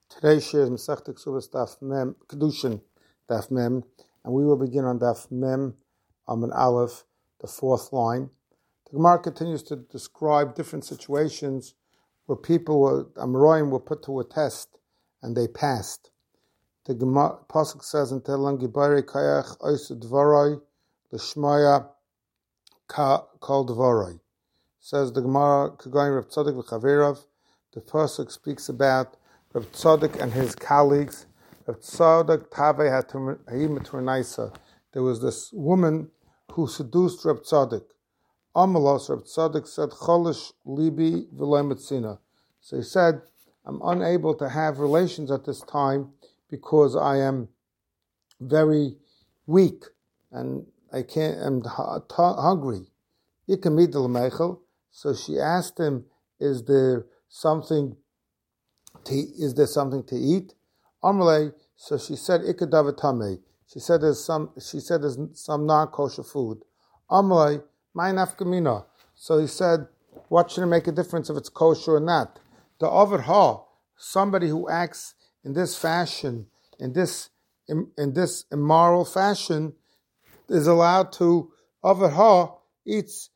Today's share is Masechta Ksubas Daf Mem Kedushin Daf Mem, and we will begin on Daf Mem Amud Aleph, the fourth line. The Gemara continues to describe different situations where Amoraim were put to a test and they passed. The Gemara Pasuk says in Tehillim Gibarei Kayach Oisu Dvaroi L'Shmaya Kol Dvaroi. Says the Gemara Kagoyin Rav Tzadok V'Chaverav. The Pasuk speaks about Rav Tzadok and his colleagues. Rav Tzadok Tavei Ha'imitrunaisa. There was this woman who seduced Rav Tzadok. Amalos, Rav Tzadok said, Cholish libi v'lo metzina. So he said, I'm unable to have relations at this time because I am very weak and I'm hungry. So she asked him, Is there something to eat? Amrle, so she said, Ikadavatame. She said there's some non-kosher food. Amrle, my nafkamina. So he said, what should it make a difference if it's kosher or not? The Ovid Ha, somebody who acts in this fashion, in this immoral fashion, is allowed to Ovid Ha eats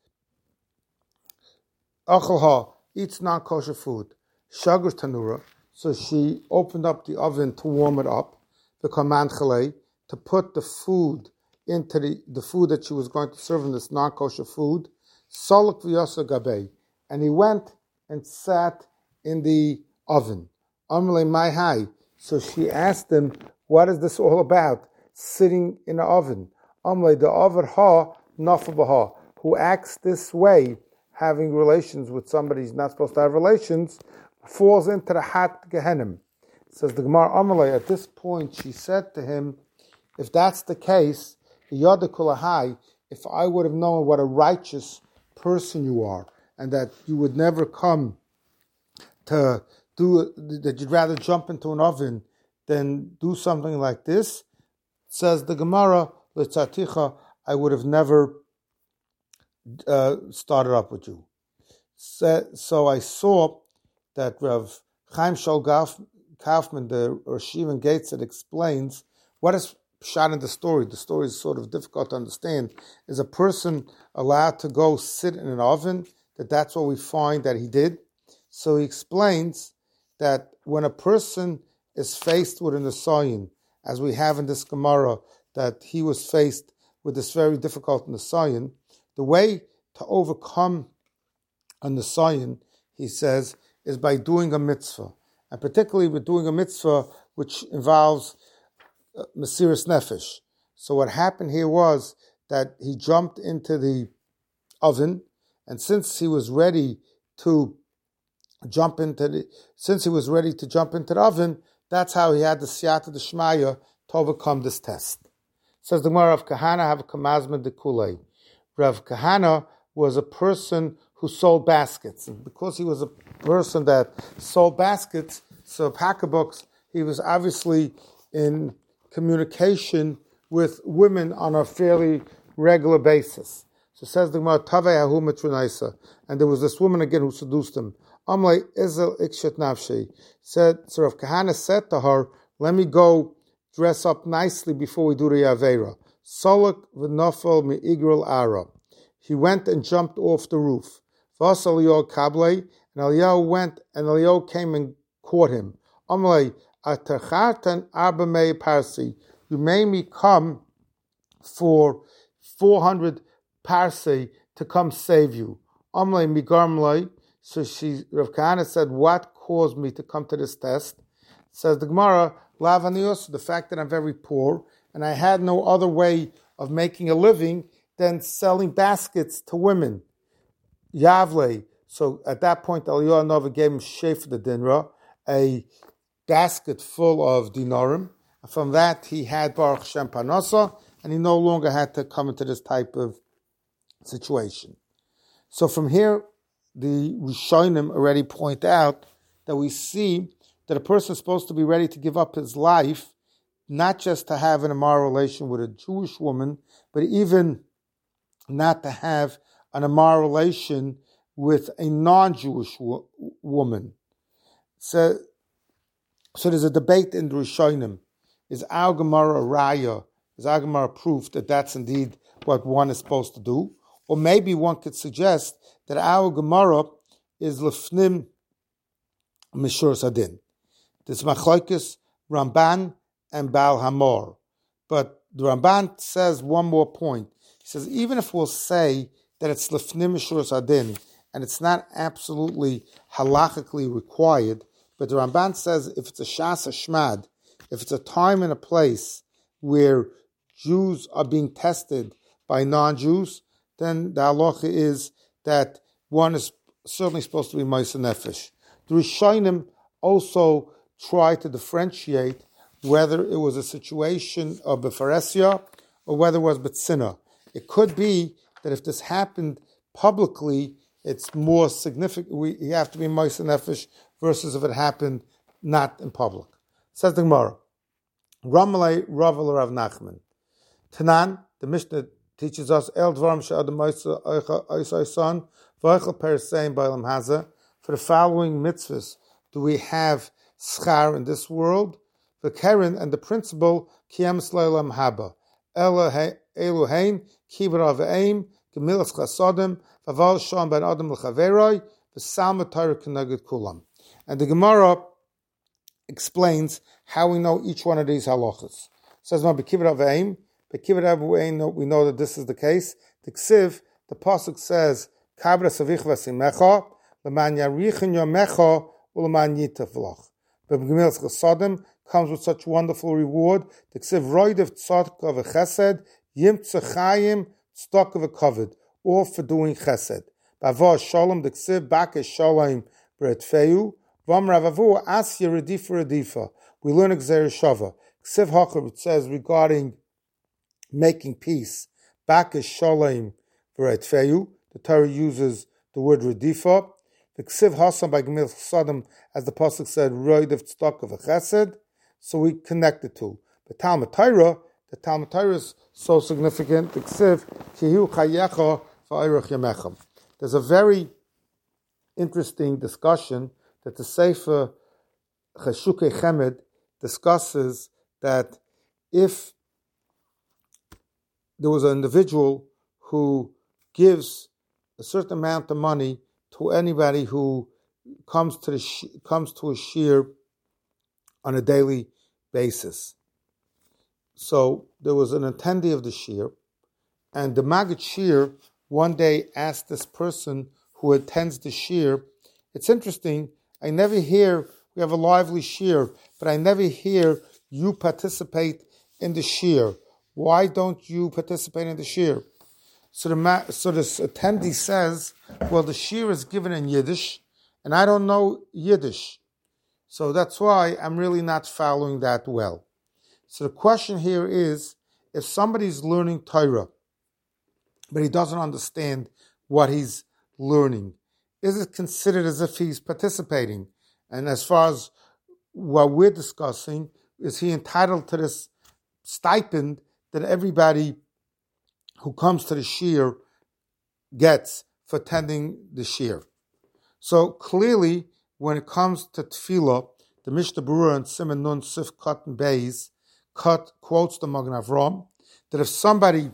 Achal Ha, eats non-kosher food. Shagur Tanura, so she opened up the oven to warm it up, the command chale, to put the food into the food that she was going to serve in this non-kosher food. Salak v'yasa gabei, and he went and sat in the oven. Amrle mai hai, so she asked him, what is this all about, sitting in the oven? Amrle, the oven ha nafabaha, who acts this way, having relations with somebody he's not supposed to have relations, falls into the hot Gehenim. Says the Gemara Amalei, at this point she said to him, if that's the case, if I would have known what a righteous person you are, and that you would never come to do, that you'd rather jump into an oven than do something like this, says the Gemara, I would have never started up with you. So I saw that Rav Chaim Shol Kaufman, the Rosh Yeshiva Gates, that explains what is shot in the story. The story is sort of difficult to understand. Is a person allowed to go sit in an oven? That's what we find that he did. So he explains that when a person is faced with an Nisayon, as we have in this Gemara, that he was faced with this very difficult Nisayon, the way to overcome a Nisayon, he says, is by doing a mitzvah. And particularly with doing a mitzvah which involves Mesiras Nefesh. So what happened here was that he jumped into the oven, and since he was ready to jump into the oven, that's how he had the Siyata D'Shmaya to overcome this test. Says the Gemara of Kahana have a Kamazman de Kulei. Rav Kahana was a person who sold baskets. And because he was a person that sold baskets, so pocketbooks, he was obviously in communication with women on a fairly regular basis. So says the Gemara, Tavei Hahu Mitrunaisa. And there was this woman again who seduced him. Amlei Izel Ikshet Nafshi. So Rav Kahana said to her, let me go dress up nicely before we do the Yaveira. Solok v'nofel mi'igril ara. He went and jumped off the roof. Vas Eliyahu Kablei, and Eliyahu went, and Eliyahu came and caught him. Amalei, atachartan abamei parsi. You made me come for 400 parsi to come save you. Amalei migarmlei. So Rav Kahana said, what caused me to come to this test? Says the Gemara, lavanios, the fact that I'm very poor, and I had no other way of making a living than selling baskets to women. Yavle. So at that point, Eliyahu Nova gave him Shefer the Dinra, a basket full of dinarim. And from that, he had Baruch Hashem Parnasa, and he no longer had to come into this type of situation. So from here, the Rishonim already point out that we see that a person is supposed to be ready to give up his life, not just to have an immoral relation with a Jewish woman, but even not to have an immoral relation with a non-Jewish woman. So So there's a debate in the Rishonim. Is our Gemara a raya? Is our Gemara proof that that's indeed what one is supposed to do? Or maybe one could suggest that our Gemara is lefnim mishur sadin. This machlokes Ramban and Baal Hamor. But the Ramban says one more point. He says even if we'll say that it's lefnim mishur sadin and it's not absolutely halachically required, but the Ramban says if it's a shas shmad, if it's a time and a place where Jews are being tested by non-Jews, then the halacha is that one is certainly supposed to be Ma'aseh Nefesh. The Rishonim also try to differentiate whether it was a situation of Befaresia or whether it was Betzina. It could be that if this happened publicly, it's more significant. You have to be Ma'aseh Nefesh versus if it happened not in public. Says the Gemara, Ramalei Rav Rav Nachman. Tanan, the Mishnah teaches us El Dvarim She'adam Oisai V'Oichel Periseim B'Olam Hazeh. For the following mitzvahs do we have schar in this world? The Keren and the principle Kiyam S'Leilam Haba Eluhein Kibra V'Eim Gemilas Chasodim V'Aval Shom Ben Adam L'Chaveroi V'Salma Torah K'Neged Kulam. And the Gemara explains how we know each one of these halachas. It says, "No, B'Kibra V'Eim." We know that this is the case. The Ksiv, the pasuk says, "Kabra savich v'asimecha l'man yarichin yomecha u'leman yitavlach." But Gemilas Chasodim comes with such wonderful reward. The Ksiv roidev tzedakah v'chesed yimtza chayim tzedakah v'kavod, all for doing chesed. B'avah shalom the Ksiv bakesh shalom b'retfeu v'am ravavu asya redifa. We learn Gzeir Shava. Ksiv Hachav, it says regarding making peace. Bakesh shalom v'retfeu. The Torah uses the word redifa. The Ksiv Hasam by Gemilas Chasodim, as the pasuk said, roidev tzedakah v'chesed. So we connect the two. The Talmud Torah is so significant. The Ksiv Kihu chayecha v'ayrech yamecha. There's a very interesting discussion that the Sefer Cheshukei Chemed discusses that if there was an individual who gives a certain amount of money to anybody who comes to a shir on a daily basis. So there was an attendee of the shir, and the Maggid Shir one day asked this person who attends the shir, it's interesting, I never hear, we have a lively shir, but I never hear you participate in the shir. Why don't you participate in the shir? So this attendee says, well, the shir is given in Yiddish, and I don't know Yiddish. So that's why I'm really not following that well. So the question here is, if somebody's learning Torah, but he doesn't understand what he's learning, is it considered as if he's participating? And as far as what we're discussing, is he entitled to this stipend that everybody who comes to the shir gets for attending the shir? So clearly, when it comes to tefillah, the Mishnah Berurah and Siman Nun Sif Cotton Beis quotes the Magen Avram that if somebody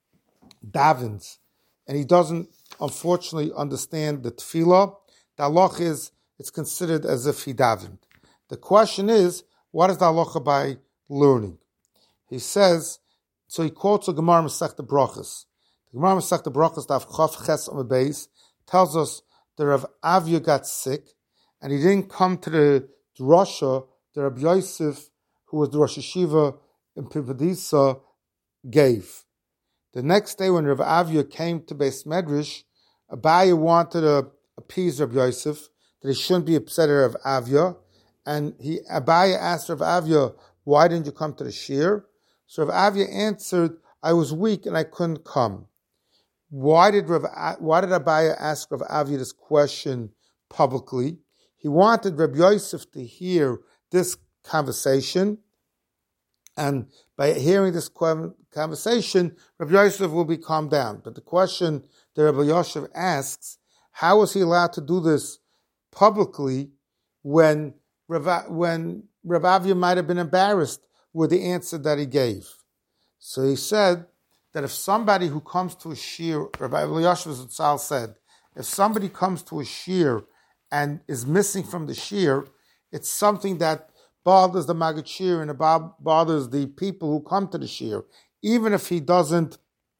davens and he doesn't unfortunately understand the tefillah, the halacha is it's considered as if he davened. The question is, what is the halacha by learning? He says, so he quotes a Gemara Masechta Brachos. The Gemara Masechta Brachos, Daf Chaf Ches Amud Beis, tells us that Rav Avya got sick and he didn't come to the drasha that Rabbi Yosef, who was the Rosh Hashiva in Pipadisa, gave. The next day when Rav Avya came to Beis Medrash, Abaye wanted to appease Rabbi Yosef, that he shouldn't be upset at Rav Avya, and Abaye asked Rav Avya, why didn't you come to the shir? So Rav Avya answered, I was weak and I couldn't come. Why did Abaye ask Rav Avya this question publicly? He wanted Rabbi Yosef to hear this conversation, and by hearing this conversation, Rabbi Yosef will be calmed down. But the question that Rabbi Yosef asks, how is he allowed to do this publicly when Rav Avia might have been embarrassed with the answer that he gave. So he said that if somebody who comes to a shir, Rabbi Elyashiv Zatzal said, if somebody comes to a shir and is missing from the shir, it's something that bothers the Maggid Shir and it bothers the people who come to the shir, even if he doesn't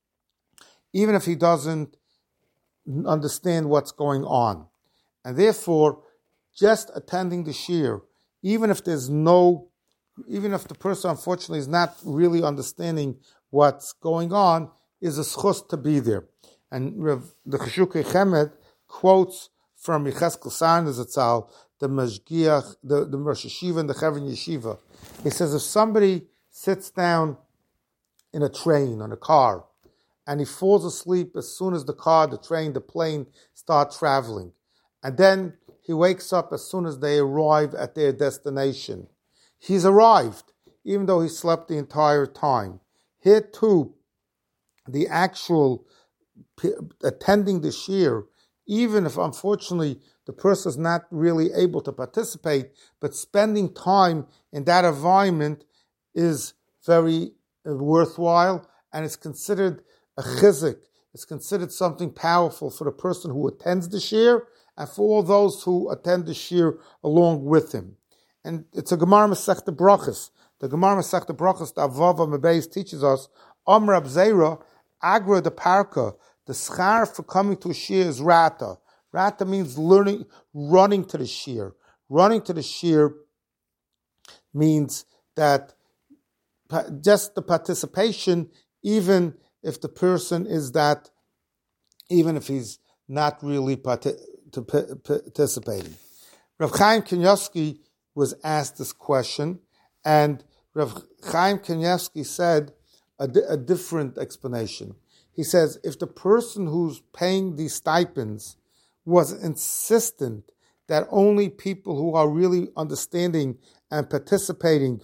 understand what's going on. And therefore, just attending the shir, even if the person unfortunately is not really understanding what's going on, is a schus to be there. And the Cheshukei Chemed quotes from Yecheskel Sarna Zatzal, the Mashgiach, the Rosh Yeshiva and the Chevron Yeshiva. He says if somebody sits down in a train, on a car, and he falls asleep as soon as the car, the train, the plane start traveling, and then he wakes up as soon as they arrive at their destination, he's arrived, even though he slept the entire time. Here too, the actual attending the shir, even if unfortunately the person is not really able to participate, but spending time in that environment is very worthwhile, and it's considered a chizik. It's considered something powerful for the person who attends the shir and for all those who attend the shir along with him. And it's a Gemara Masechta Brachos. The Gemara Masechta Brachos, the Avava Mebeis, teaches us, Amr Abzeira, Agra de Parka, the schar for coming to a shir is rata. Rata means running to the shir. Running to the shir means that just the participation, even if the person is that, even if he's not really participating. Rav Chaim Kanievsky was asked this question, and Rav Chaim Kanievsky said a different explanation. He says, if the person who's paying these stipends was insistent that only people who are really understanding and participating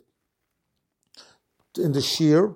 in the shir,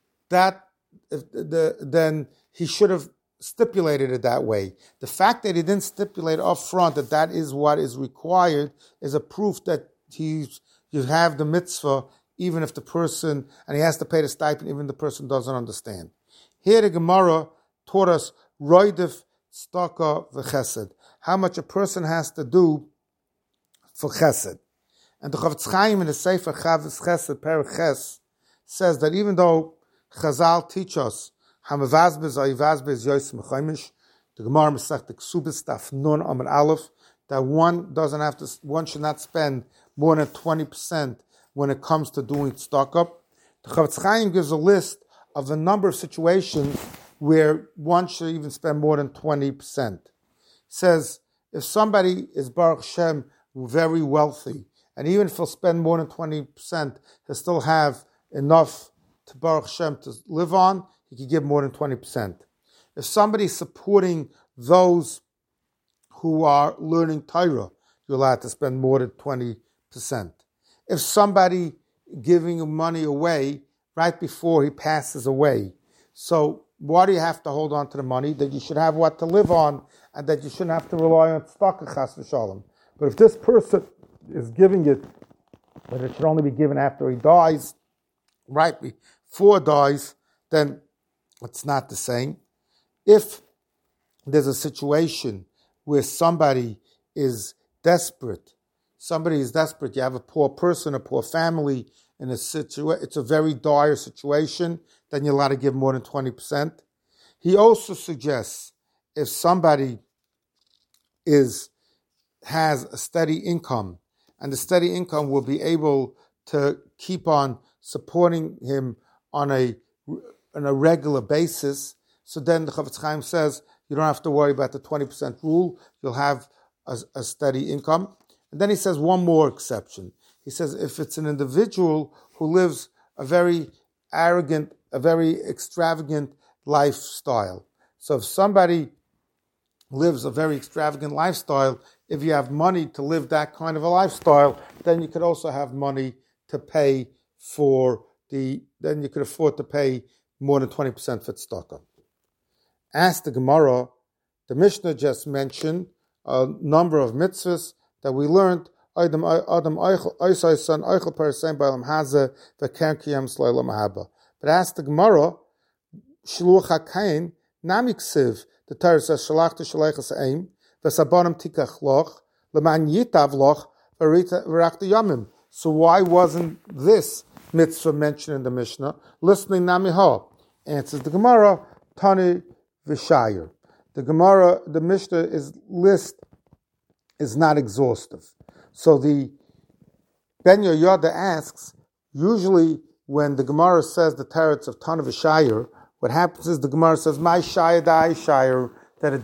then he should have stipulated it that way. The fact that he didn't stipulate up front that is what is required is a proof that you have the mitzvah, even if the person, and he has to pay the stipend, even if the person doesn't understand. Here the Gemara taught us roidif staka v'chesed, how much a person has to do for chesed. And the Chavetz Chaim in the Sefer Chavis Chesed Perek Ches says that even though Chazal teach us hamavazbez ayivazbez yois mechaimish, the Gemara Masechta Ksubis Daf Nun Amud Aleph, that one should not spend more than 20% when it comes to doing tzedakah. The Chavetz Chaim gives a list of the number of situations where one should even spend more than 20%. Says, if somebody is Baruch Shem very wealthy, and even if he'll spend more than 20%, he'll still have enough to Baruch Shem to live on, he could give more than 20%. If somebody's supporting those who are learning Torah, you're allowed to spend more than 20%. If somebody giving money away right before he passes away, so why do you have to hold on to the money? That you should have what to live on, and that you shouldn't have to rely on tzedakah chas v'shalom. But if this person is giving it, but it should only be given after he dies, right before dies, then it's not the same. If there's a situation where somebody is desperate, you have a poor person, a poor family, in it's a very dire situation, then you're allowed to give more than 20%. He also suggests if somebody has a steady income, and the steady income will be able to keep on supporting him on a regular basis, so then the Chavetz Chaim says you don't have to worry about the 20% rule, you'll have a steady income. And then he says one more exception. He says if it's an individual who lives a very arrogant, a very extravagant lifestyle. So if somebody lives a very extravagant lifestyle, if you have money to live that kind of a lifestyle, then you could also have money to pay then you could afford to pay more than 20% for tzedakah. Ask the Gemara, the Mishnah just mentioned a number of mitzvahs that we learned Adam Eichel Oisaisan Eichel Parasain Bailam Haza V'Kern Kiyam Slayla Mahaba. But ask the Gemara, Shluch HaKain Namiksiv, the Torah says Shalach to Shalachas Aim V'Sabonim Tikach Loch L'man Yitav Loch V'Rach Yamim. So why wasn't this mitzvah mentioned in the Mishnah? Listening Namiha. Answers the Gemara, Tani V'Shayir. The Mishnah list is not exhaustive. So the Ben Yoyada asks, usually when the Gemara says the teretz of Tana V'Shayir, what happens is the Gemara says, My Shayir Dai Shayir, that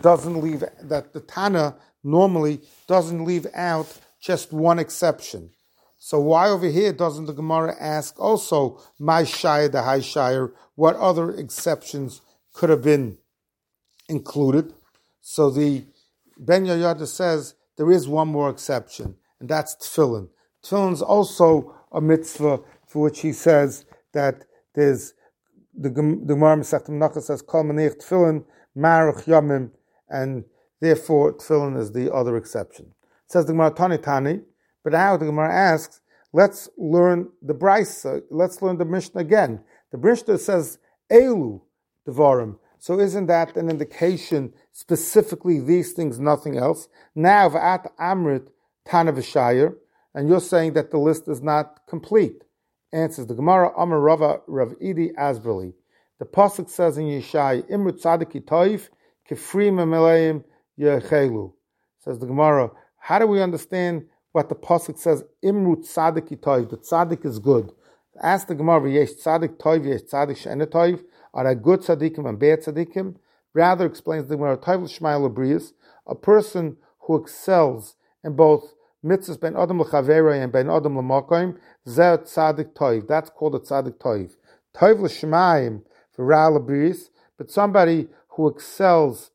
the Tana normally doesn't leave out just one exception. So why over here doesn't the Gemara ask also, My Shayir Dai Shayir, what other exceptions could have been included? So the Ben Yoyada says there is one more exception, and that's tefillin. Tefillin is also a mitzvah for which he says that there's the Gemara Masechta Menachos says kol maniach tefillin marach yamim, and therefore tefillin is the other exception. It says the Gemara Tani Tani, but now the Gemara asks, let's learn the Brisa, let's learn the Mishnah again. The Mishnah says Elu Devarim. So isn't that an indication, specifically these things, nothing else? Now, V'at Amrit Tana V'Shayir, and you're saying that the list is not complete. Answers the Gemara, Amar Rava Rav Idi Asberli. The Pasuk says in Yeshai, Imrut Tzadiki Toiv, Kefri Memeleim Yechelu. Says the Gemara, how do we understand what the Pasuk says, Imrut Tzadiki Toiv, the Tzadik is good? Ask the Gemara, Yesh Tzadik Toiv, Yesh Tzadik She'ene Toiv, are there good tzaddikim and bad tzaddikim? Rather, explains the Gemara, Toiv l'shmayel abrius, a person who excels in both mitzvahs ben adam l'chaverei and ben adam l'makoim, zeh tzaddik toiv. That's called a tzaddik toiv. Toiv l'shmayim for ra l'abrius, but somebody who excels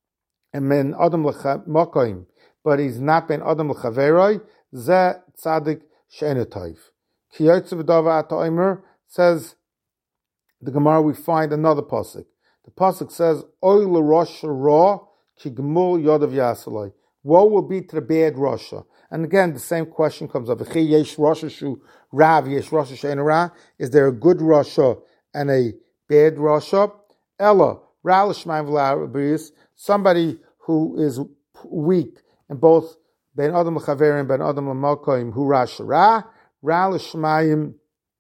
in ben adam l'makoim, but he's not ben adam l'chaverei, zeh tzaddik she'ene toiv. Ki yotze v'dava ata omer says, the Gemara, we find another pasuk. The pasuk says, "Oy l'Rosh Ra ki gmul yodav yasaloi." Woe will be to the bad Rasha. And again, the same question comes up: V'chi yesh Rasha shu rav, yesh Rasha she'en ra. Is there a good Rasha and a bad Rasha? Ella ra l'shmayim v'la'abris. Somebody who is weak in both ben adam l'chaverim and ben adam l'malkoim hu rasha ra l'shmayim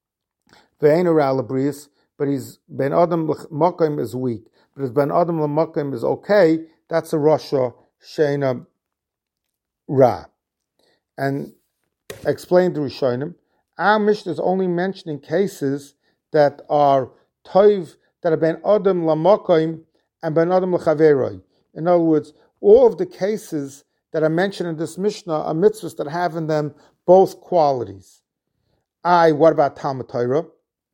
v'ein ra l'abris. But his Ben Adam L'Makim is weak. But his Ben Adam L'Makim is okay, that's a Rasha Sheina Ra. And explained to Rishonim, our Mishnah is only mentioning cases that are Toiv, that are Ben Adam L'Makim and Ben Adam L'Chaveroi. In other words, all of the cases that are mentioned in this Mishnah are mitzvahs that have in them both qualities. What about Talmud Torah?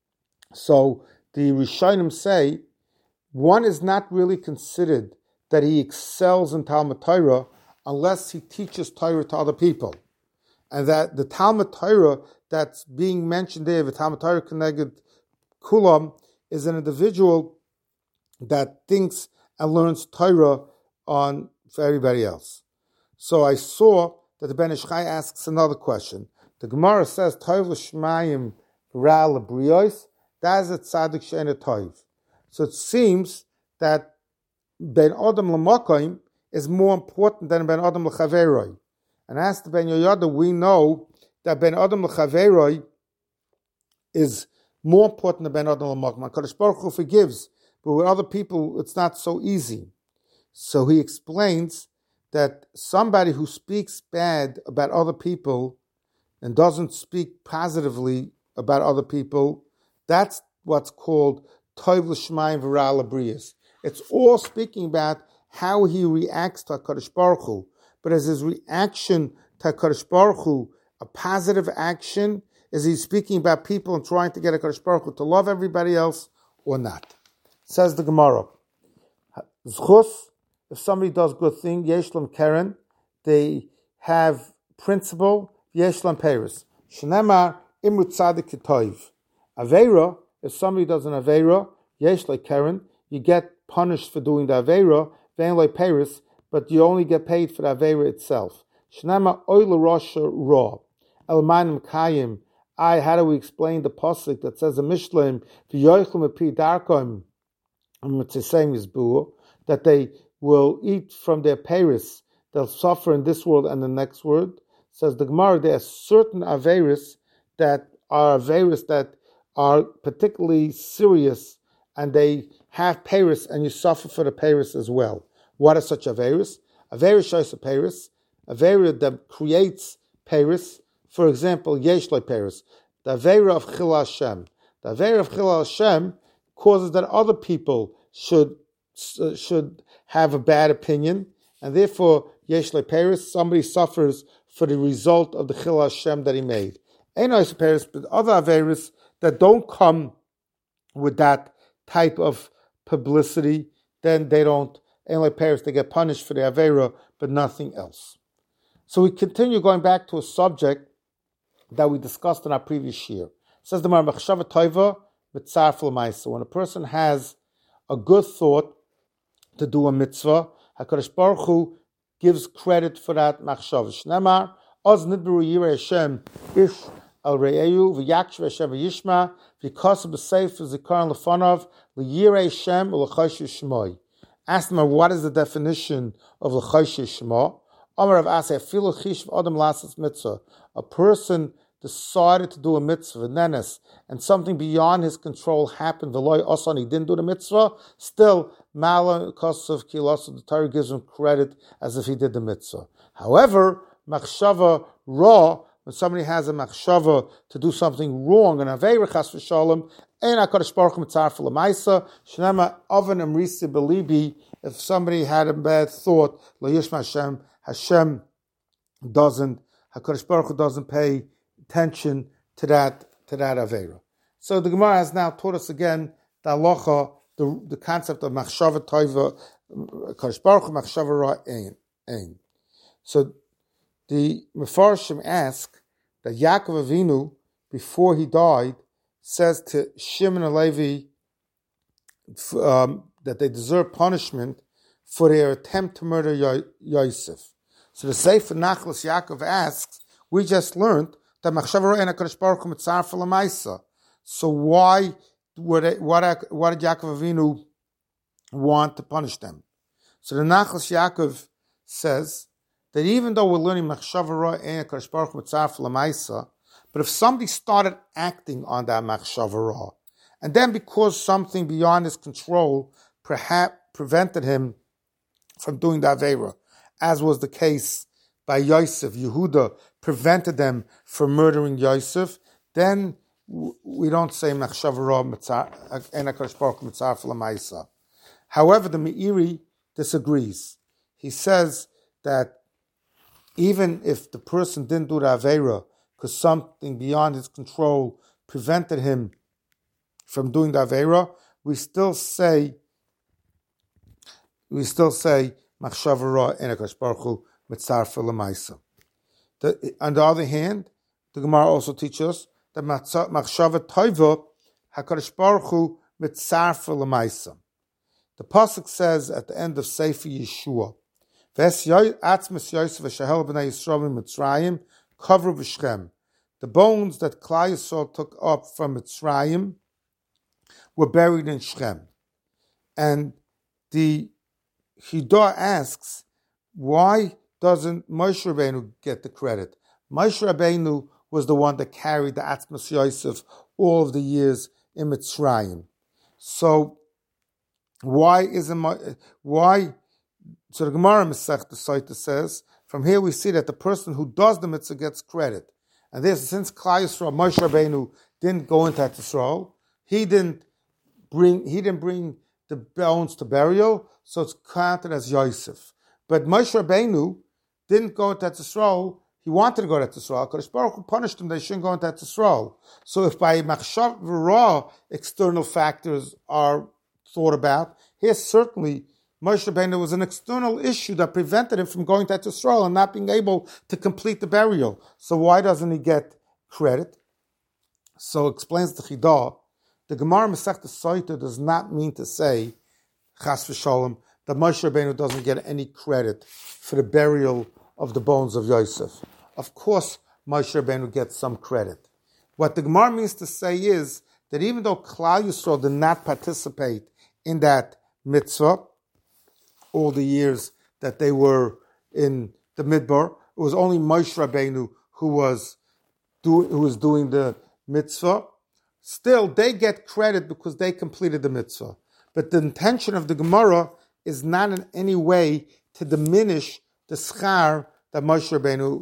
So the Rishonim say one is not really considered that he excels in Talmud Torah unless he teaches Torah to other people. And that the Talmud Torah that's being mentioned there, the Talmud Torah Keneged Kulam, is an individual that thinks and learns Torah for everybody else. So I saw that the Ben Ish Chai asks another question. The Gemara says, Toiv l'shmayim ra l'briyos, that is a tzaddik she'ene toiv. So it seems that ben adam l'makoim is more important than ben adam l'chaveroi. And as to Ben Yoyada, we know that ben adam l'chaveroi is more important than ben adam l'makoim. HaKadosh Baruch Hu forgives, but with other people it's not so easy. So he explains that somebody who speaks bad about other people and doesn't speak positively about other people, that's what's called Toiv L'Shmayim V'Ra L'Briyas. It's all speaking about how he reacts to HaKadosh Baruch Hu. But is his reaction to HaKadosh Baruch Hu a positive action? Is he speaking about people and trying to get HaKadosh Baruch Hu to love everybody else or not? Says the Gemara. Zchus, if somebody does good thing, Yeshlam Keren, they have principle, Yeshlam Paris. Shnemar Imrut Tzadik Toiv. Aveira, if somebody does an Aveira, Yesh like Karen, you get punished for doing the Aveira, Vein like Paris, but you only get paid for the Aveira itself. Shnema oil rosha raw. Elmanim kayim. How do we explain the pasuk that says the Mishlim v'yoichlum epi darkom that they will eat from their paris, they'll suffer in this world and the next world. Says the Gemara, there are certain averis that are particularly serious, and they have paris, and you suffer for the paris as well. What are such averis? Averis shows a paris, averis that creates paris. For example, Yeshloi Paris, the Avera of Chilul Hashem. The Avera of Chilul Hashem causes that other people should have a bad opinion, and therefore Yeshloi Paris, somebody suffers for the result of the Chilul Hashem that he made. Enos Paris, but other Averas that don't come with that type of publicity, then they don't. Enos Paris, they get punished for the Avera, but nothing else. So we continue going back to a subject that we discussed in our previous year. It says the Gemara, Machshava Toiva Mitzaref L'Maisa. When a person has a good thought to do a mitzvah, HaKadosh Baruch Hu gives credit for that machshava. Shnemar, Oz Nidberu Yirei Hashem Ish Al Re'eyu V'Yakshav Hashem V'Yishma V'Kosav B'Seif V'Zikaron L'Fanov L'Yirei Hashem L'Choshe Shmoi. Ask them, what is the definition of L'Choshe Shmo? Amar of Aseh Filu Chish Adam Lasas Mitzvah. A person decided to do a mitzvah, nenes, and something beyond his control happened. V'loy Osan, he didn't do the mitzvah. Still, Mala Kosav Kilos, the Torah gives him credit as if he did the mitzvah. However, Machshava Ra, when somebody has a machshava to do something wrong, and Aveira Chas V'Shalom, Ein HaKadosh Baruch Hu Mitzaref L'Maisa, Shnema Oven Amrisi Belibi, if somebody had a bad thought, Lo Yishma Hashem doesn't, HaKadosh Baruch Hu doesn't pay attention to that Aveira. So the Gemara has now taught us again the halacha, the concept of machshava toiva, HaKadosh Baruch Hu machshava ra ein. So the Mefarshim ask that Yaakov Avinu, before he died, says to Shimon and Levi that they deserve punishment for their attempt to murder Yosef. So the Sefer Nachlas Yaakov asks, we just learned that Machshava Ra ein HaKadosh Baruch Hu Mitzaref L'Maisa. So why did Yaakov Avinu want to punish them? So the Nachlas Yaakov says that even though we're learning Machshava Ra ein HaKadosh Baruch Hu Mitzaref L'Maisa, but if somebody started acting on that Machshava Ra, and then because something beyond his control perhaps prevented him from doing the Aveira, as was the case by Yosef, Yehuda prevented them from murdering Yosef, then we don't say Machshava Ra ein HaKadosh Baruch Hu Mitzaref L'Maisa. However, the Meiri disagrees. He says that even if the person didn't do the Aveira because something beyond his control prevented him from doing the Aveira, we still say Machshava Ra ein HaKadosh Baruch Hu Mitzaref L'Maisa. On the other hand, the Gemara also teaches us that Machshava Toiva HaKadosh Baruch Hu Mitzaref L'Maisa. The pasuk says at the end of Sefer Yeshua, Atzmas Yosef v'shahel b'nei Yisrael Mitzrayim kavru v'Shechem. The bones that Klal Yisrael took up from Mitzrayim were buried in Shechem. And the Hidah asks, why doesn't Moshe Rabbeinu get the credit? Moshe Rabbeinu was the one that carried the Atzmas Yosef all of the years in Mitzrayim. So why? So the Gemara Masechta Sotah says, from here we see that the person who does the mitzvah gets credit. And this, since Klal Yisrael, Moshe Rabbeinu didn't go into Eretz Yisrael, he didn't bring the bones to burial, so it's counted as Yosef. But Moshe Rabbeinu didn't go into Eretz Yisrael. He wanted to go to Eretz Yisrael. HaKadosh Baruch Hu punished him. They shouldn't go into Eretz Yisrael. So if by Machshava Ra external factors are thought about, here certainly Moshe Rabbeinu was an external issue that prevented him from going to Eretz Yisrael and not being able to complete the burial. So why doesn't he get credit? So explains the Chidah, the Gemara Masechta Sotah does not mean to say, Chas v'Shalom, that Moshe Rabbeinu doesn't get any credit for the burial of the bones of Yosef. Of course, Moshe Rabbeinu gets some credit. What the Gemara means to say is that even though Klal Yisrael did not participate in that mitzvah, all the years that they were in the Midbar, it was only Moshe Rabbeinu who was doing the mitzvah. Still, they get credit because they completed the mitzvah. But the intention of the Gemara is not in any way to diminish the schar that Moshe Rabbeinu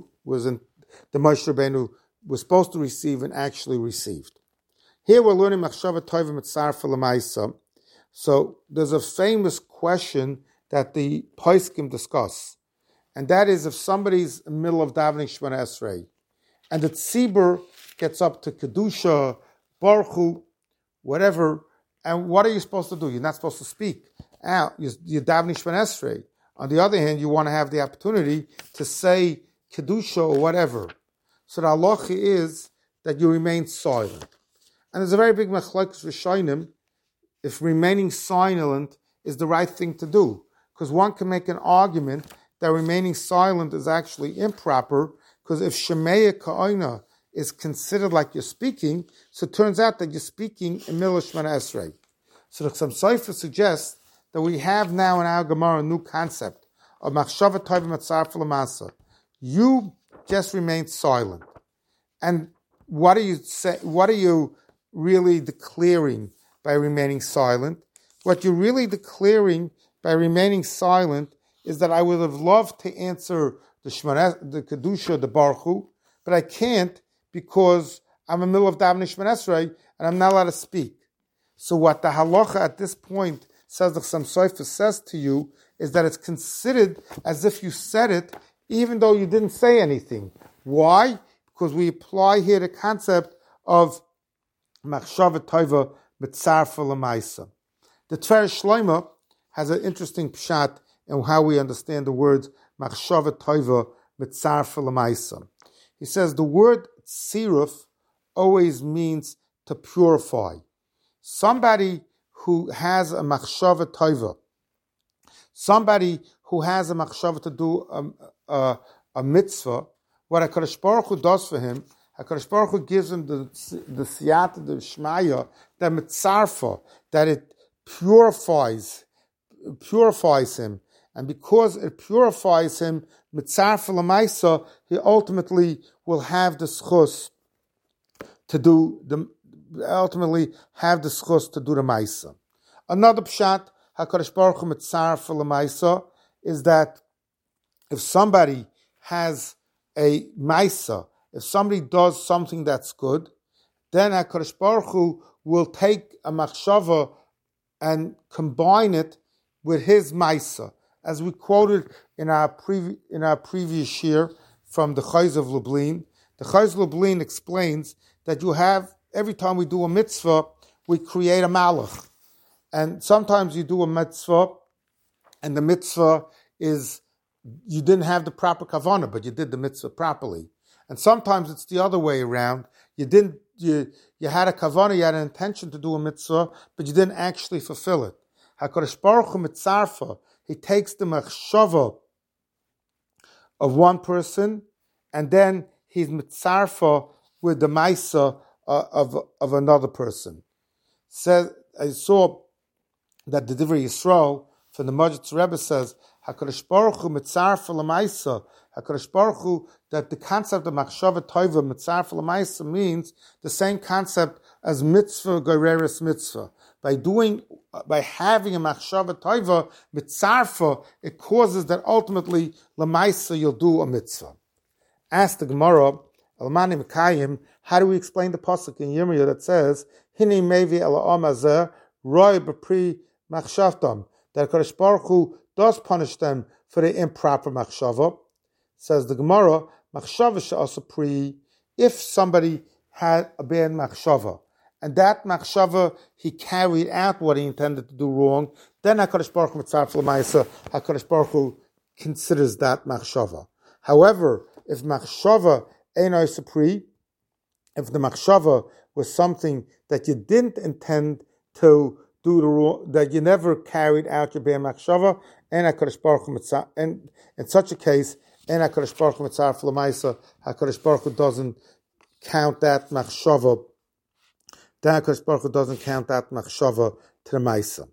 was supposed to receive and actually received. Here we're learning Machshava Tova Mitzarfa L'Maisa. So there's a famous question that the Poskim discuss, and that is if somebody's in the middle of davening Shemona Esrei, and the tzibur gets up to Kedusha, Baruch Hu, whatever, and what are you supposed to do? You're not supposed to speak. You're davening Shemona Esrei. On the other hand, you want to have the opportunity to say Kedusha or whatever. So the halacha is that you remain silent. And there's a very big machlokes rishonim if remaining silent is the right thing to do. Because one can make an argument that remaining silent is actually improper, because if Shemeya Ka'oina is considered like you're speaking, so it turns out that you're speaking in Milah Shemona Esrei. So the Chassam Sofer suggests that we have now in our Gemara a new concept of Machshava Tova Mitzarfa L'Maisa. You just remain silent. And what do you say? What are you really declaring by remaining silent? What you're really declaring by remaining silent is that I would have loved to answer the Kedusha, the Baruch Hu, but I can't because I'm in the middle of davening Shemona Esrei and I'm not allowed to speak. So what the halacha at this point says, the Chassam Sofer says to you, is that it's considered as if you said it even though you didn't say anything. Why? Because we apply here the concept of Machshava Tova Mitzarfa L'Maisa. The Tiferes Shlomo has an interesting pshat in how we understand the words Machshava Tova Mitzarfa L'Maisa. He says the word tziruf always means to purify. Somebody who has a Machshava Tova, somebody who has a Machshava to do a mitzvah, what HaKadosh Baruch Hu does for him, HaKadosh Baruch Hu gives him the siyata, the shmaya, the mitzarfa, that it purifies him. And because it purifies him, mitzarfa l'maisa, he ultimately will have the schus to do the maisa. Another pshat, HaKadosh Baruch Hu mitzarfa l'maisa, is that if somebody has a maisa, if somebody does something that's good, then HaKadosh Baruch Hu will take a machshava and combine it with his maisa. As we quoted in our previous year from the Chayz of Lublin, the Chayz of Lublin explains that you have, every time we do a mitzvah, we create a malach. And sometimes you do a mitzvah, and the mitzvah is, you didn't have the proper kavanah, but you did the mitzvah properly. And sometimes it's the other way around. You had a kavanah, you had an intention to do a mitzvah, but you didn't actually fulfill it. HaKadosh Baruch Hu mitzarfa, he takes the machshava of one person, and then he's mitzarfa with the maisa of another person. Says, I saw that the Divrei Yisrael from the Majid Rebbe says, HaKadosh Baruch Hu mitzarfa l'maisa, HaKadosh Baruch Hu, that the concept of machshava tova mitzarfa l'maisa means the same concept as mitzvah goreres mitzvah. By having a machshava tova mitzarfa, it causes that ultimately l'maisa you'll do a mitzvah. Ask the Gemara, Almani Mekayim, how do we explain the pasuk in Yirmiyah that says, Hini mevi el ha'am roi b'pri machshavtam, that HaKadosh Baruch Hu does punish them for the improper machshava? Says the Gemara, machshava she'asa pri, if somebody had a bad machshava, and that machshava, he carried out what he intended to do wrong, then HaKadosh Baruch Hu mitzarf l'maisa, HaKadosh Baruch Hu considers that machshava. However, if machshava ein asa pri, if the machshava was something that you didn't intend to do the wrong, that you never carried out your bad machshava, and HaKadosh Baruch Hu mitzarf, and in such a case, and HaKadosh Baruch Hu mitzaref l'maisa, HaKadosh Baruch Hu doesn't count that machshava. Then HaKadosh Baruch Hu doesn't count that machshava to the maisa.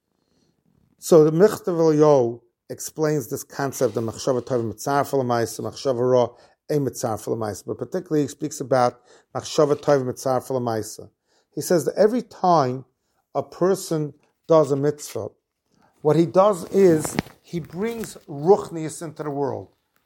So the Michtav Eliyahu explains this concept of machshava tov mitzaref l'maisa, machshava ra ein mitzaref l'maisa, but particularly he speaks about machshava tov mitzaref l'maisa. He says that every time a person does a mitzvah, what he does is he brings ruchnius into the world.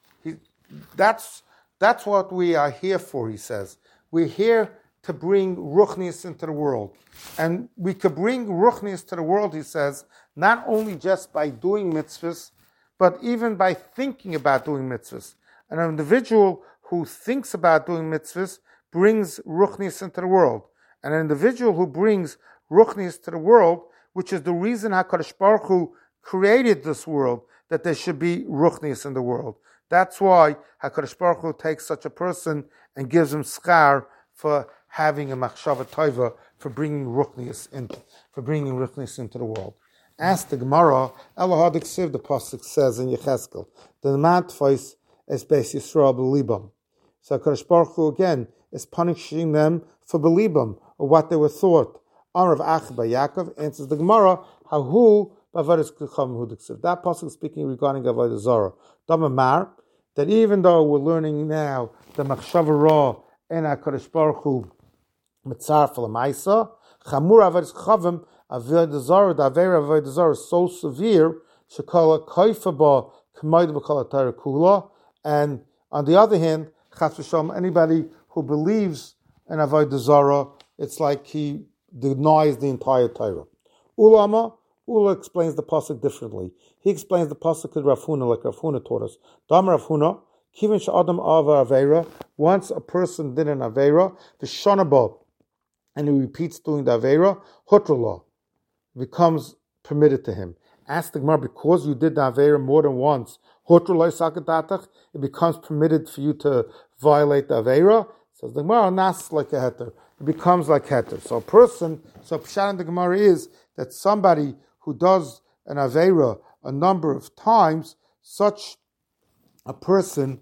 That's what we are here for, he says. We're here to bring ruchnius into the world. And we could bring ruchnius to the world, he says, not only just by doing mitzvahs, but even by thinking about doing mitzvahs. An individual who thinks about doing mitzvahs brings ruchnius into the world. And an individual who brings ruchnius to the world, which is the reason HaKadosh Baruch Hu created this world, that there should be ruchnius in the world. That's why HaKadosh Baruch Hu takes such a person and gives him schar for having a machshava tova, for bringing ruchnius into the world. Ask the Gemara, Elohadik Siv, the pasuk says in Yecheskel, the man tfais is Beis Yisrael b'libam. So HaKadosh Baruch Hu again is punishing them for b'libam, or what they were thought. Amar of Ach by Yaakov answers the Gemara, Hahu b'avodas k'chavim hudik siv. That pasuk speaking regarding avodah zarah. Damamar, that even though we're learning now the machshava ra and HaKadosh Baruch Hu mitzaref l'maisa, chamur avodas k'chavim avodah zarah, the avera avodah zarah is so severe, shekala kaifa ba k'mayda b'kala Torah kula. And on the other hand, chas v'shalom, anybody who believes in avodah zarah, it's like he denies the entire Torah. Ulama, Ula explains the pasuk differently. He explains the pasuk to Rav Huna, like Rav Huna taught us. Dam Rav Huna, kivin she'adam ava avera. Once a person did an avera, v'shonaba, and he repeats doing the avera, hotrula, becomes permitted to him. Ask the Gemara, because you did the avera more than once, hotrula sakadatach, it becomes permitted for you to violate the avera. Says the Gemara, nas like a heter. It becomes like heter. So a person, so pshat in the Gemara is that somebody who does an avera a number of times, such a person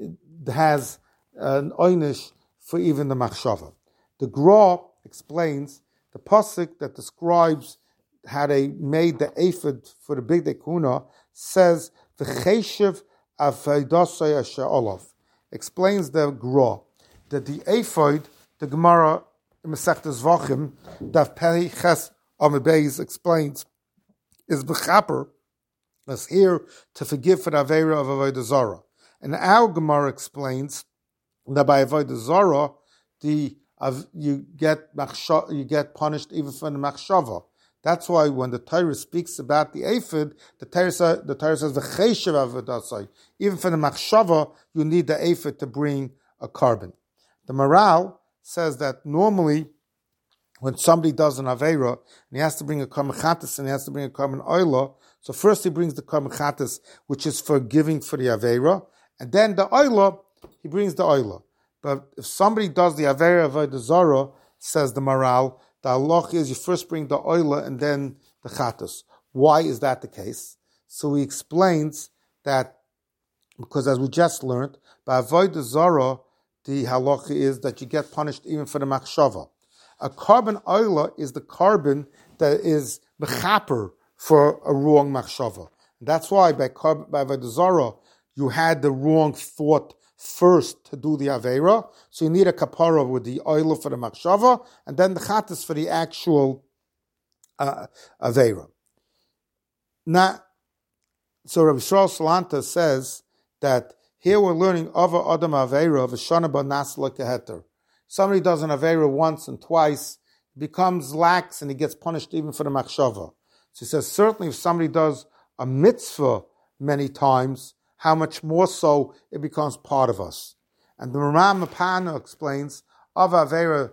has an oynish for even the machshava. The Gra explains the pasuk that describes how they made the ephod for the big dekuna says v'cheshev avaydasay asher olav. Explains the Gra that the ephod, the Gemara in Masechtas Zvachim, Daf Pei Ches Amid explains, is b'chaper, is here to forgive for the avera of avodah zarah. And our Gemara explains that by avodah zarah, you get punished even for the machshava. That's why when the Torah speaks about the ephod, the Torah says v'cheshev avodasai. Even for the machshava, you need the ephod to bring a carbon. The Maral says that normally when somebody does an avera and he has to bring a karban chatas and he has to bring a karban oila, so first he brings the karban chatas, which is for giving for the avera, and then the oila, he brings the oila. But if somebody does the avera avodah zarah, says the Maral, the halach is you first bring the oila and then the chatas. Why is that the case? So he explains that because as we just learned, by avodah zarah, the halacha is that you get punished even for the machshava. A karban oila is the carbon that is mechaper for a wrong machshava. That's why by avodah zarah you had the wrong thought first to do the avera, so you need a kapara with the oila for the machshava, and then the chatas for the actual avera. Now, so Rabbi Yisrael Salanta says that here we're learning Ava Adam Aveira v'shana b'nas l'keheter. Somebody does an Aveira once and twice, becomes lax and he gets punished even for the machshava. So he says certainly if somebody does a mitzvah many times, how much more so it becomes part of us. And the Ramam Mapana explains Ava Aveira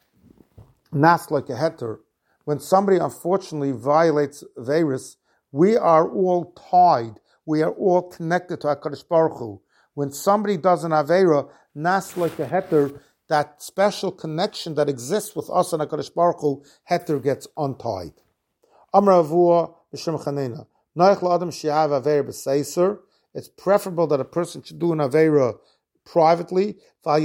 nas l'keheter. When somebody unfortunately violates Aveiris, we are all tied. We are all connected to HaKadosh Baruch Hu. When somebody does an Aveira, nas like a heter, that special connection that exists with us and HaKadosh Baruch Hu, heter gets untied. Amar Avua b'shem Chanina. Noich la'adam she'av Aveira b'seiser. It's preferable that a person should do an Aveira privately, rather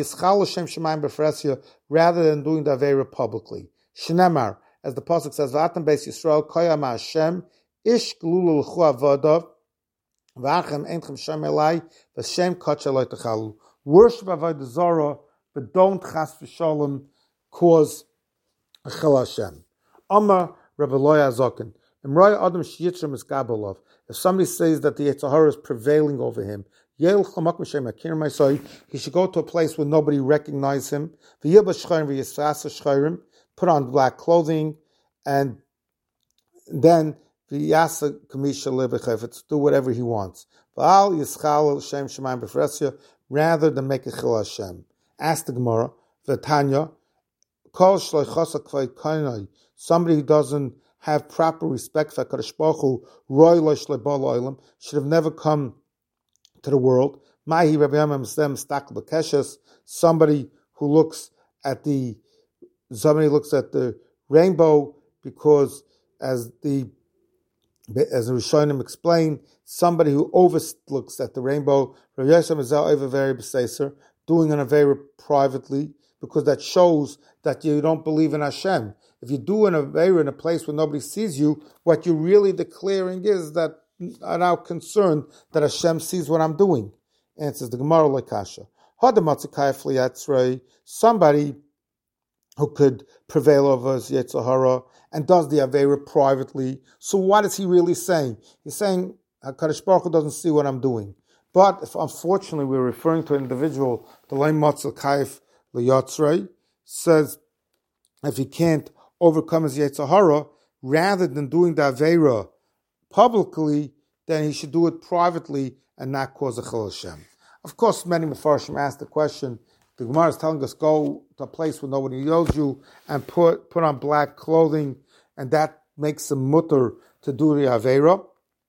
than doing the Aveira publicly. Shnemar, as the Pasuk says, V'atam beis Yisrael koyam Hashem, ish glulu l'chu avodav, v'achem eintchem shem elai, v'shem kach eloi techalu. Worship Avodah Zarah, but don't chas v'shalom cause a chil Hashem. Amar Rabbi Loya Zokin. If somebody says that the Yetzer Hara is prevailing over him, he should go to a place where nobody recognizes him, put on black clothing, and then do whatever he wants, rather than make a chil Hashem. Ask the Gemara, somebody who doesn't have proper respect for HaKadosh Baruch Hu, should have never come to the world. Somebody who looks at the rainbow because, as the Rishonim explain, somebody who overlooks at the rainbow, doing an Aveira privately, because that shows that you don't believe in Hashem. If you do an Aveira in a place where nobody sees you, what you're really declaring is that I'm now concerned that Hashem sees what I'm doing. Answers the Gemara like Kasha. Somebody who could prevail over his Yetzer Hara and does the Aveira privately. So what is he really saying? He's saying HaKadosh Baruch Hu doesn't see what I'm doing. But if unfortunately we're referring to an individual, the Leim Matzel Kaif L'Yotzrei says if he can't overcome his Yetzer Hara, rather than doing the Aveira publicly, then he should do it privately and not cause a chil Hashem. Of course, many Mefarshim ask the question, the Gemara is telling us go to a place where nobody knows you and put on black clothing, and that makes him mutter to do the Aveira.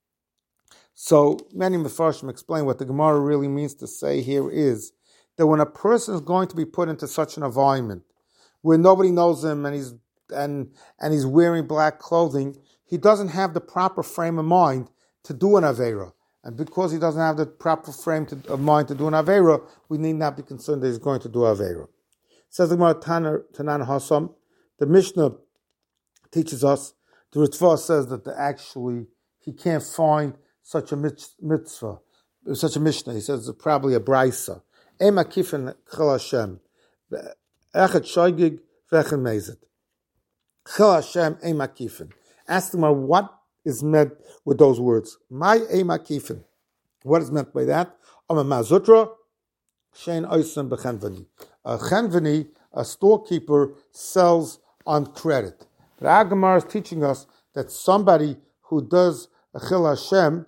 So many Mefarshim explain what the Gemara really means to say here is that when a person is going to be put into such an environment where nobody knows him and he's wearing black clothing, he doesn't have the proper frame of mind to do an Aveira. And because he doesn't have the proper frame of mind to do an Aveira, we need not be concerned that he's going to do Aveira. Says the Gemara Tanan Hasam, the Mishnah teaches us, the Ritva says that actually he can't find such a mitzvah, such a Mishnah. He says it's probably a Braisa. Ema kifin chil Hashem. Echet shoygig v'echet mezit. Chil Hashem ema kifin. Ask them what is meant with those words. My ema kifin. What is meant by that? Ama mazutra shein oisem b'chenvani. A chenvani, a storekeeper, sells on credit. But Agamar is teaching us that somebody who does a chil Hashem,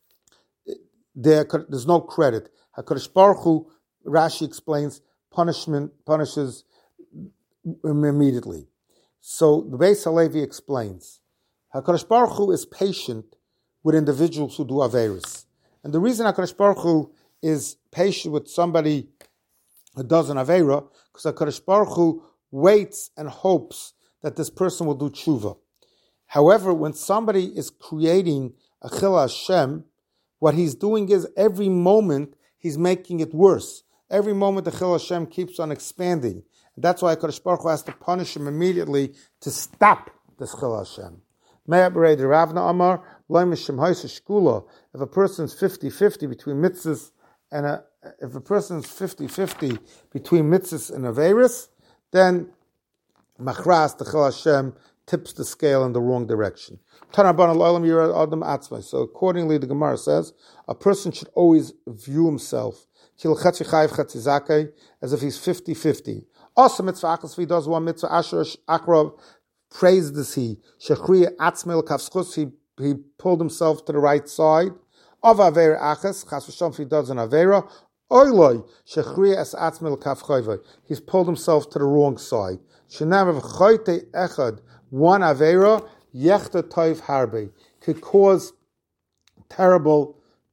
there's no credit. HaKadosh Baruch Hu, Rashi explains, punishes immediately. So the Beis Halevi explains, HaKadosh Baruch Hu is patient with individuals who do Averis. And the reason HaKadosh Baruch Hu is patient with somebody who does an Aveira, because HaKadosh Baruch Hu waits and hopes that this person will do tshuva. However, when somebody is creating a chil Hashem, what he's doing is every moment he's making it worse. Every moment the chil Hashem keeps on expanding. And that's why HaKadosh Baruch Hu has to punish him immediately to stop this chil Hashem. If a person's 50-50 between mitzvahs and if a person's 50-50 between mitzvahs and averis, then machras, the chil Hashem, tips the scale in the wrong direction. So accordingly, the Gemara says, a person should always view himself as if he's 50-50. Also, mitzvah achas, if he does one mitzvah, asher akrav, praised is he. He pulled himself to the right side. Of avera achas, chas v'sham, if he does an avera, oiloi, shechriya es atzmel kaf chayvay. He's pulled himself to the wrong side. Shenav v'choyte echad, one avera, yechta toiv harbe, could cause terrible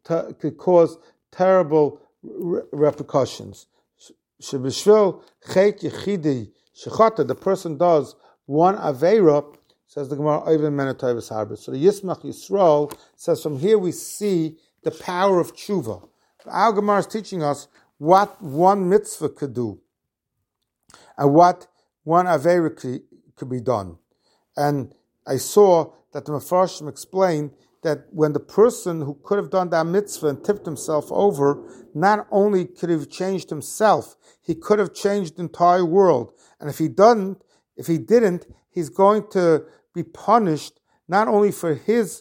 repercussions. Shebishvil chet yechidi shechata, the person does one avera, says the Gemara, even menatoivus harbe. So the Yismach Yisrael says from here we see the power of tshuva. Our Gemara is teaching us what one mitzvah could do and what one avera could be done. And I saw that the Mefarshim explained that when the person who could have done that mitzvah and tipped himself over, not only could he have changed himself, he could have changed the entire world. And if he didn't, he's going to be punished not only for his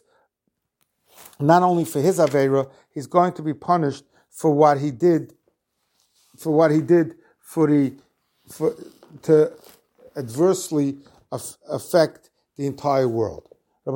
avera, he's going to be punished for what he did to adversely affect the entire world. The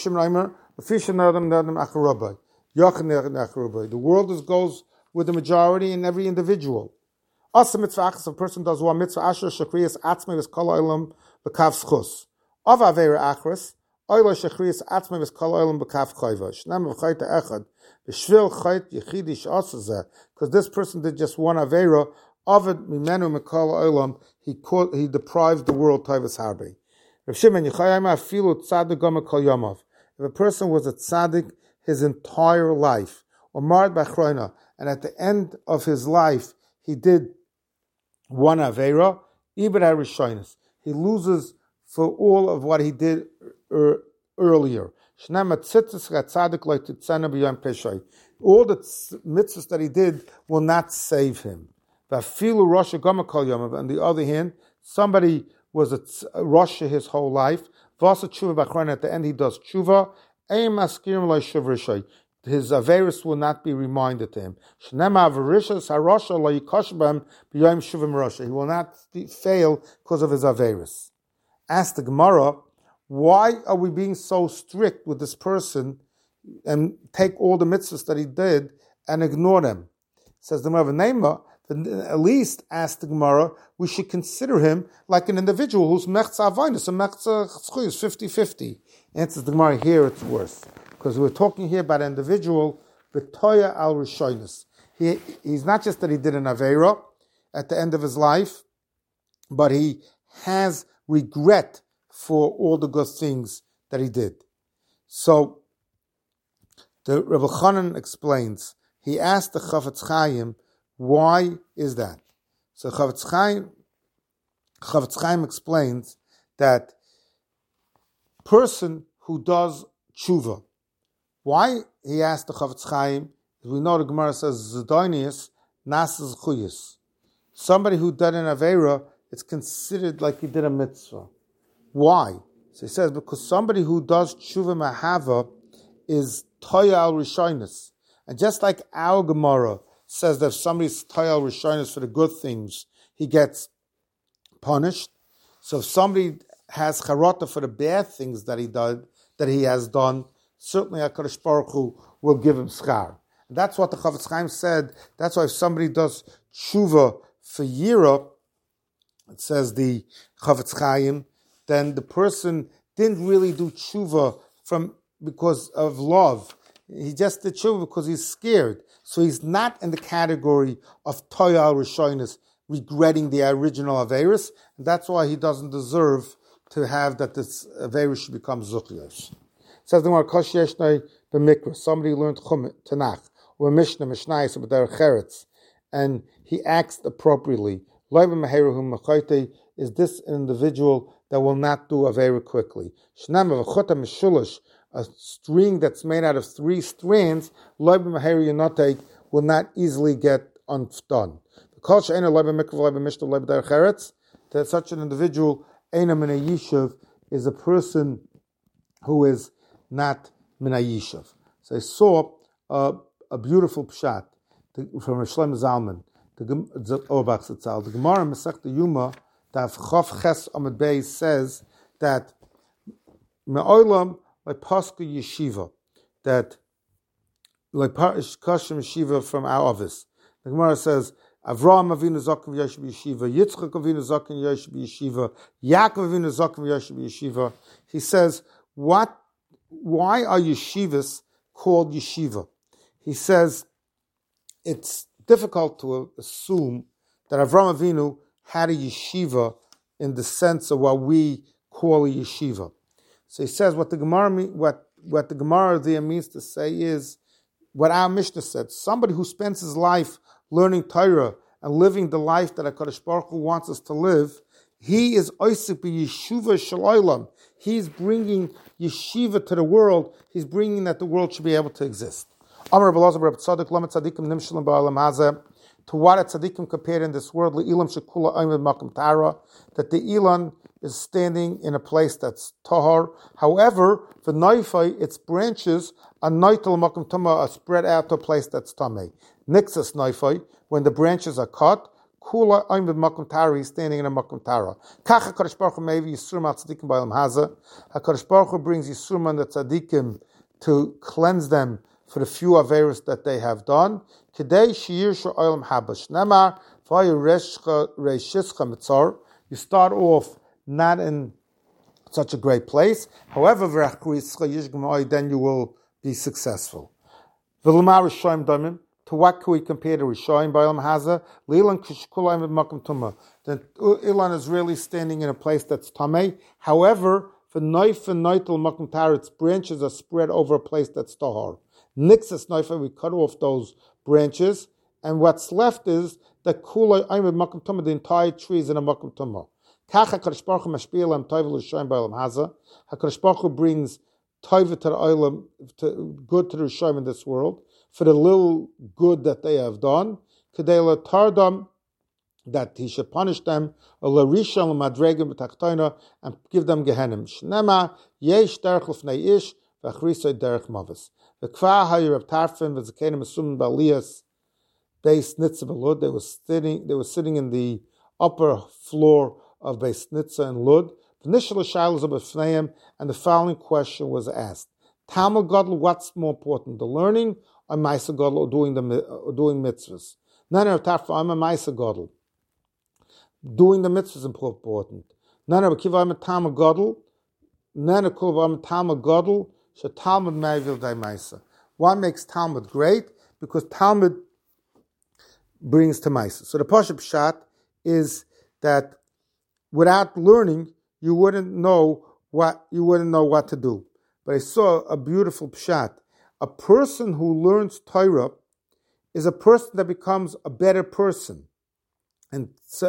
world goes with the majority in every individual. If a person does one mitzvah, asher shekriyas atzmei v'skol olam b'kav schus. Of avera achras, oila shekriyas atzmei v'skol olam b'kav chayva. Shnam v'chayta echad b'shvil chayt yechidi she'asazeh. Because this person did just one avera, ovid mimenu mekol olam, he deprived the world tayvas harbe. Rav Shimon Yechayim afilu tzaddik gama kol yomav. If a person was a tzaddik his entire life, or marred b'achroina, and at the end of his life he did one avera, ibn harishonis, he loses for all of what he did earlier. All the mitzvahs that he did will not save him. On the other hand, somebody was a Rosh his whole life. At the end he does tshuva. His averis will not be reminded to him. He will not fail because of his averis. Ask the Gemara, why are we being so strict with this person and take all the mitzvahs that he did and ignore them? Says the Gemara, at least, ask the Gemara, we should consider him like an individual who's mechza avainus and mechza chschuyus, 50-50. Answers the Gemara, here it's worse. Because we're talking here about an individual, b'toya al rishonis. He's not just that he did an avera at the end of his life, but he has regret for all the good things that he did. So, the Rebbe Chanan explains, he asked the Chavetz Chaim, why is that? So Chavetz Chaim explains that person who does tshuva, why he asked the Chavetz Chaim, we know the Gemara says Zedonius Nasas Chuyas. Somebody who did an Avera, it's considered like he did a mitzvah. Why? So he says, because somebody who does tshuva mahava is toya al rishonis. And just like our Gemara says that if somebody's toya al rishonis for the good things, he gets punished. So if somebody has charata for the bad things that he has done, certainly HaKadosh Baruch Hu will give him schar. And that's what the Chavetz Chaim said. That's why if somebody does tshuva for yira, it says the Chavetz Chaim, then the person didn't really do tshuva because of love. He just did tshuva because he's scared. So he's not in the category of toya al rishonis, regretting the original averis, and that's why he doesn't deserve to have that this averis should become zuchiyos. Says the Gemara, Kosh Yeshnoi b'mikra. Somebody learned Tanakh or Mishnah, Mishnayos, or B'derech Eretz, and he acts appropriately. Lo b'meheruhu mechote. Is this an individual that will not do avera quickly? Shnam v'chota mishulish, a string that's made out of 3 strands, lo b'meheru yonote, will not easily get undone. Kol she'ena lo b'mikra lo b'mishnah lo b'derech eretz. That such an individual, eina min yishuv, is a person who is not min yishuv. So I saw a beautiful pshat from Shlomo Zalman, the Gemara Masechta Yuma, Daf Chof Ches Amud Beis says that me'olam like Pascha Yeshiva, that like Kashim Yeshiva from our office. The Gemara says Avraham Avinu Zaken v'Yoshev Yeshiva, Yitzchak Avinu Zaken v'Yoshev Yeshiva, Yaakov Avinu Zaken v'Yoshev Yeshiva. He says, why are yeshivas called yeshiva? He says it's difficult to assume that Avraham Avinu had a yeshiva in the sense of what we call a yeshiva. So he says what the Gemara there means to say is what our Mishnah said, somebody who spends his life learning Torah and living the life that HaKadosh Baruch Hu wants us to live, he is Oisik b'yeshuva shel olam. He's bringing yeshiva to the world. He's bringing that the world should be able to exist. Amar Rabbi Elazar Rabbi Tzadok Lama Tzadikim Nimshalim Ba'alam Hazeh. To what a tzaddikim compared in this world, Le'ilam Shekula Aymed Makom Tara, that the Ilan is standing in a place that's tahar. However, for Naifai, its branches are Naital Makom Tama are spread out to a place that's Tameh. Nixas Naifai, when the branches are cut, Kula Aymed Makom Tara, he's standing in a Makom Tara. Kach HaKadosh Baruch Hu Mevi Yisurim Al Tzaddikim Ba'alam Hazeh. HaKadosh Baruch Hu brings Yisurim on the tzaddikim to cleanse them for the few averos that they have done. Today, you start off not in such a great place. However, then you will be successful. To what can we compare to Rishayim Ba'alam Hazeh? The Ilan is really standing in a place that's Tameh. However, for Naif and Naitel Makom Tar, its branches are spread over a place that's Tahar. Nixas Naifa, we cut off those branches, and what's left is the Kula Aymed Makom Tumah, the entire tree is in a Makom Tumah. Kach HaKadosh Baruch Hu mashpil am toiv l'Rishayim Ba'alam Hazeh. HaKadosh Baruch Hu brings toiv to the olam, good to the Rishayim in this world, for the little good that they have done. Kedei l'tardam, that he should punish them, and give them Gehenim. Shnema yesh derech l'fnei ish v'achrisoi derech mavis. The Kva Hayir of Tarfin was the Asum Balias Beis Nitza Lud. They were sitting in the upper floor of Beis Nitza and Lud. The Nishal Shailas of B'fneim, and the following question was asked: Talmud Gadol, what's more important, the learning or Ma'aser Gadol, or doing mitzvahs? None of Tarfin, I'm a Ma'aser Gadol. Doing the mitzvahs is important. None of Kiva, I'm a Talmud Gadol. None of Kiva, I'm a Talmud Gadol. So Talmud Ma'avil Daimaisa. What makes Talmud great? Because Talmud brings to Maisa. So the Pashup Pshat is that without learning, you wouldn't know what to do. But I saw a beautiful Pshat. A person who learns Torah is a person that becomes a better person, and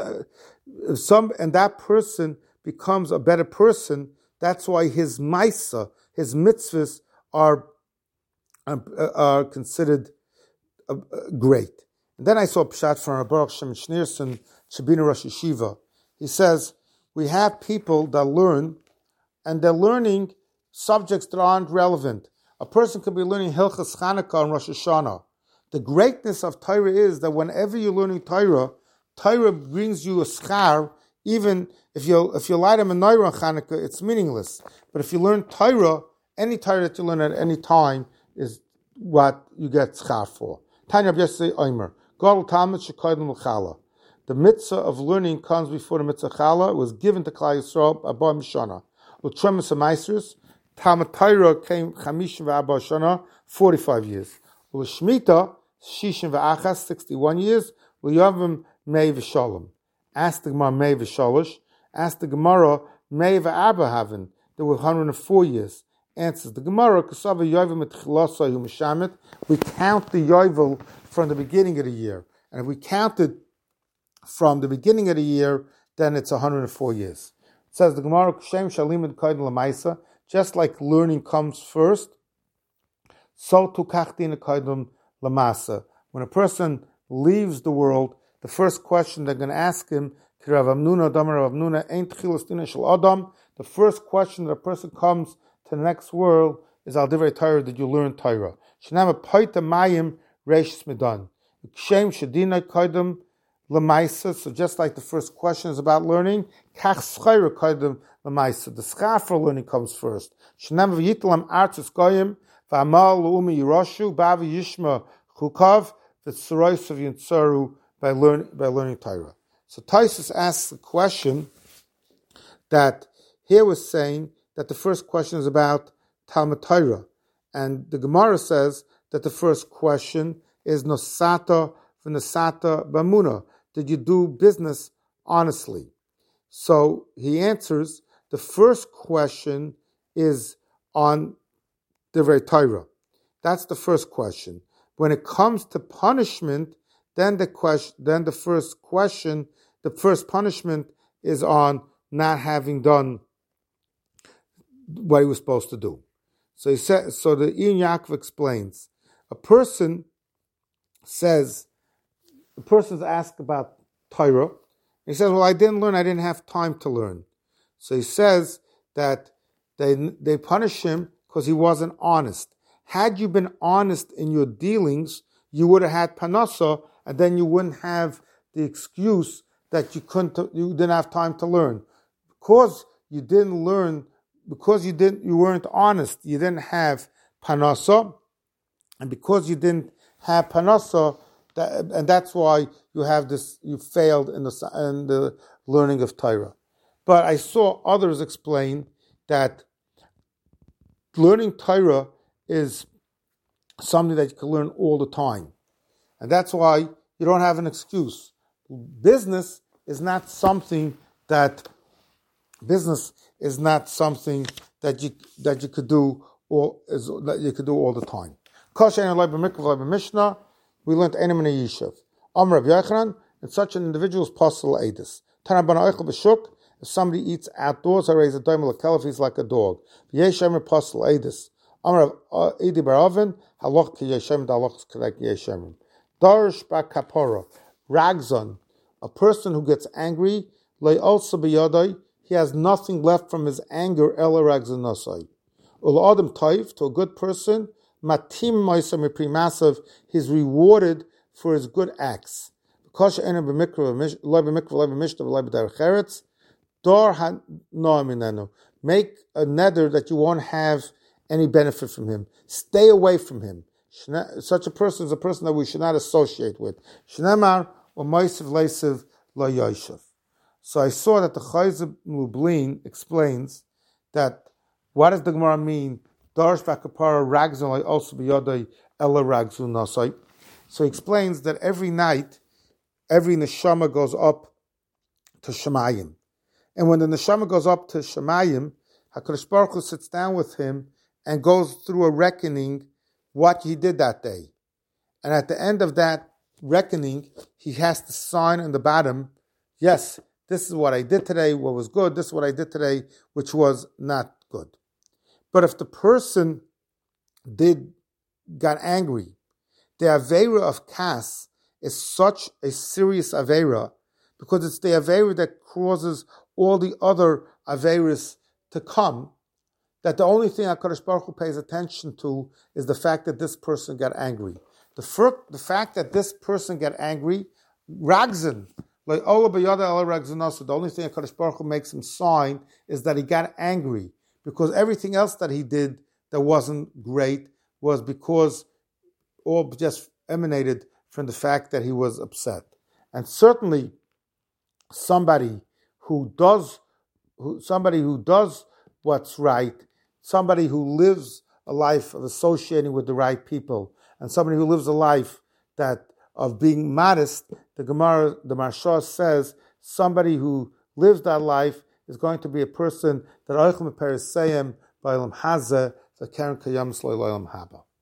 that person becomes a better person. That's why his Maisa, his mitzvahs are considered great. And then I saw a pshat from Baruch Shem Schneerson, Shabina Rosh Yeshiva. He says, we have people that learn, and they're learning subjects that aren't relevant. A person could be learning Hilchas Chanukah and Rosh Hashanah. The greatness of Torah is that whenever you're learning Torah, Torah brings you a schar. Even if you light a menorah on Chanukah, it's meaningless. But if you learn Torah, any Torah that you learn at any time is what you get schar for. Tanya B'yasei Omer, Gadol Talmud Shekodim L'Chala. The mitzvah of learning comes before the mitzvah Chala. It was given to Klal Yisrael Abba Mishana. L'Tremus HaMaisrus, Talmud Torah came Chamishim V'Abba Shana, 45 years. L'Shmita, Shishim V'Achas, 61 years. L'Yavim Mei V'Shalom. Ask the Gemara Mei V'Shalosh. Ask the Gemara Mei V'Abba Havin. There were 104 years. Answers the Gemara, Kasava Yovel Metchilasai Hu Mishamet. We count the Yovel from the beginning of the year. And if we counted from the beginning of the year, then it's 104 years. It says the Gemara, Shem Shalim and Kaidin Lamaisa, just like learning comes first, so tu kachtin Kaidin Lamasa. When a person leaves the world, the first question they're going to ask him, the first question that a person comes to the next world is Al Divrei Torah, did you learn Torah? So just like the first question is about learning, the schar for learning comes first. By learning Torah. So Taisus asks the question that here was saying that the first question is about Talmud Torah, and the Gemara says that the first question is Nosata v'Nosata b'Amuna. Did you do business honestly? So he answers, the first question is on Divrei Torah. That's the first question. When it comes to punishment, then the first punishment is on not having done what he was supposed to do. So he said. So the Ian Yaakov explains. A person's asked about Torah. He says, "Well, I didn't learn. I didn't have time to learn." So he says that they punish him because he wasn't honest. Had you been honest in your dealings, you would have had panasa, and then you wouldn't have the excuse that you didn't have time to learn. Because you didn't learn, because you weren't honest, you didn't have panasa, and because you didn't have panasa, and that's why you failed in the learning of Torah. But I saw others explain that learning Torah is something that you can learn all the time. And that's why you don't have an excuse. Business is not something that you could do all the time. We learned Enim in a Yishuv. Amr Rav Yochanan, and such an individual is possible Eidus. If somebody eats outdoors, I raise a doimel if he's like a dog. Yeshem apostle Eidus. Amr Edi Baravin, halach ki Yeshem, halach korek Yeshem. Darish ba kapora, ragzon, a person who gets angry, lay also biyadai, he has nothing left from his anger, ela ragzonosai. Ul adam taif, to a good person, matim moisa miprimasav, he's rewarded for his good acts. Because ena b'mikra, loy b'mikra, loy b'mishta, loy b'derech eretz, dor ha-noaminenu. Make a neder that you won't have any benefit from him. Stay away from him. Such a person is a person that we should not associate with. Shnemar or moisiv leisiv lo yoshev. So I saw that the Chayz Lublin explains that what does the Gemara mean? Darish bakapara ragzon also biyodai ela ragzun nasai. So he explains that every night, every neshama goes up to Shemayim. And when the neshama goes up to Shemayim, HaKadosh Baruch Hu sits down with him and goes through a reckoning what he did that day. And at the end of that reckoning, he has to sign on the bottom, yes, this is what I did today, what was good, this is what I did today, which was not good. But if the person got angry, the Aveira of Kas is such a serious Aveira, because it's the Aveira that causes all the other Aveiras to come, that the only thing HaKadosh Baruch Hu pays attention to is the fact that this person got angry. The fact that this person got angry, Ragzin, like Ola B'yada Ela Ragzinosa, the only thing HaKadosh Baruch Hu makes him sign is that he got angry, because everything else that he did that wasn't great was because all just emanated from the fact that he was upset. And certainly somebody who does what's right, somebody who lives a life of associating with the right people, and somebody who lives a life of being modest, the Maharsha says, somebody who lives that life is going to be a person that Oichem Perisayim Ba'olam Hazeh, the Keren Kayam Slo Olam Haba.